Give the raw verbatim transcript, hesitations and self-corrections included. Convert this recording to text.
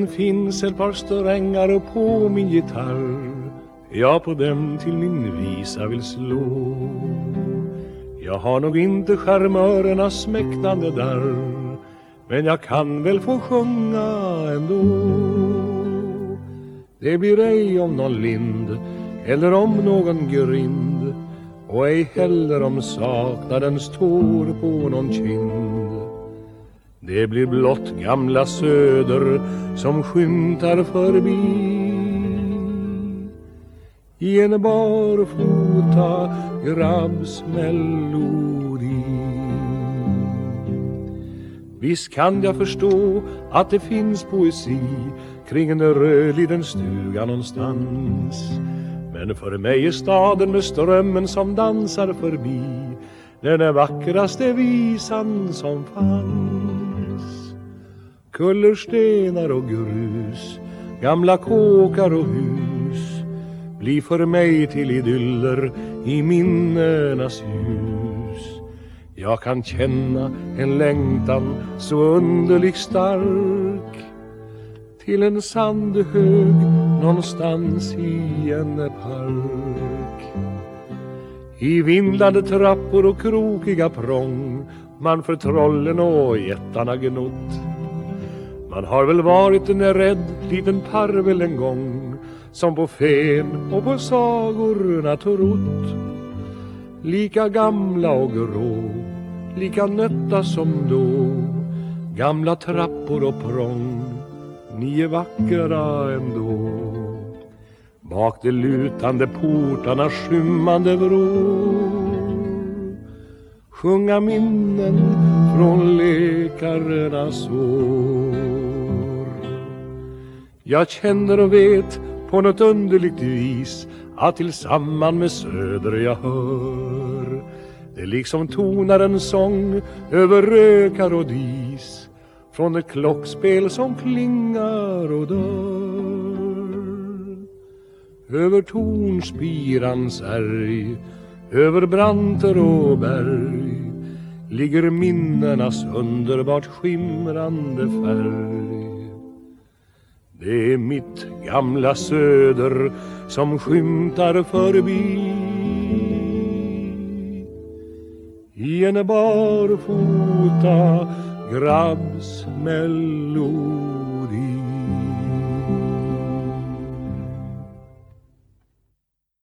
sen finns ett par strängar på min gitarr. Jag på dem till min visa vill slå. Jag har nog inte charmörernas mäktande där, men jag kan väl få sjunga ändå. Det blir ej om någon lind eller om någon grind, och ej heller om saknadens tår på någon kind. Det blir blott gamla söder som skymtar förbi i en barfota grabbs melodi. Visst kan jag förstå att det finns poesi kring en röd liten stuga någonstans, men för mig är staden med strömmen som dansar förbi den är vackraste visan som fanns. Kullerstenar och grus, gamla kåkar och hus blir för mig till idyller i minnenas ljus. Jag kan känna en längtan så underligt stark till en sandhög någonstans i en park. I vindlade trappor och krokiga prång man för trollen och jättarna gnott. Man har väl varit en rädd liten parvel en gång, som på fen och på sagorna trott. Lika gamla och grå, lika nötta som då. Gamla trappor och prång, ni är vackra ändå. Bak de lutande portarna skymmande vrå sjunga minnen från lekarnas år. Jag känner och vet på något underligt vis att tillsammans med söder jag hör. Det liksom tonar en sång över rökar och dis från ett klockspel som klingar och dör. Över tornspirans ärg, över branter och berg ligger minnenas underbart skimrande färg. Det är mitt gamla söder som skymtar förbi i en barfota grabbs melodi.